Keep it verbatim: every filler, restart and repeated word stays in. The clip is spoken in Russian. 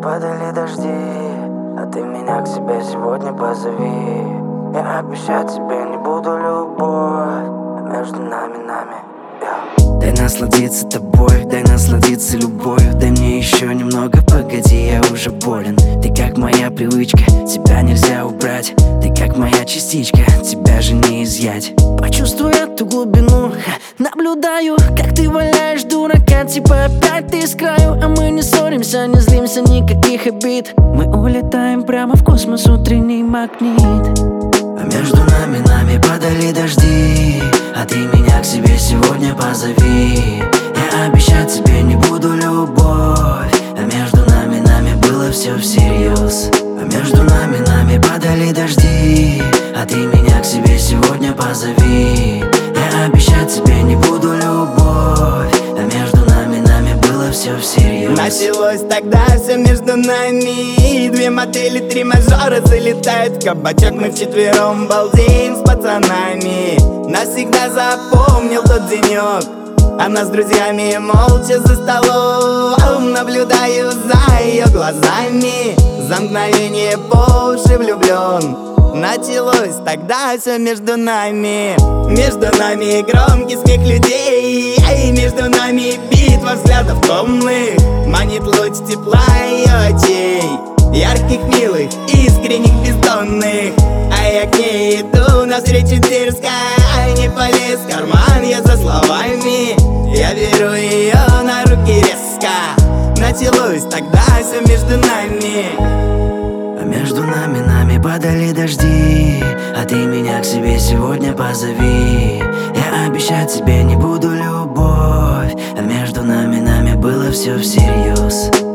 падали дожди, а ты меня к себе сегодня позови. Я обещать тебе не буду любовь, а между нами, нами, yeah. Дай насладиться тобой, дай насладиться любовью. Дай мне еще немного, погоди, я уже болен. Ты как моя привычка, тебя нельзя убрать. Ты как моя частичка, тебя же не изъять. Почувствуй эту глубину, наблюдаю, как ты валяешь дурака. Типа опять ты с краю, а мы не ссоримся, не злимся, никаких обид. Мы улетаем прямо в космос, утренний магнит. А между нами, нами падали дожди, а ты меня к себе сегодня позови. Я обещать тебе не буду любовь, а между нами, нами было все всерьез. А между нами, нами падали дожди, а ты меня к себе сегодня позови. Я обещать тебе не буду любовь, а между нами, нами было все всерьез. Началось тогда все между нами. Две модели, три мажора залетают в кабачок. Мы вчетвером балдеем с пацанами. Навсегда запомнил тот денек. Она с друзьями молча за столом. Наблюдаю за ее глазами. За мгновение по уши влюблен. Началось тогда все между нами. Между нами громкий смех людей, и между нами битва взглядов томных. Манит луч тепла ее очей, ярких, милых, искренних, бездонных. А я к ней иду навстречу дерзко, не полез в карман я за словами. Я беру ее на руки резко. Началось тогда все между нами. А между нами, нами падали дожди, а ты меня к себе сегодня позови. Я обещать тебе не буду любовь, а между нами, нами было все всерьез.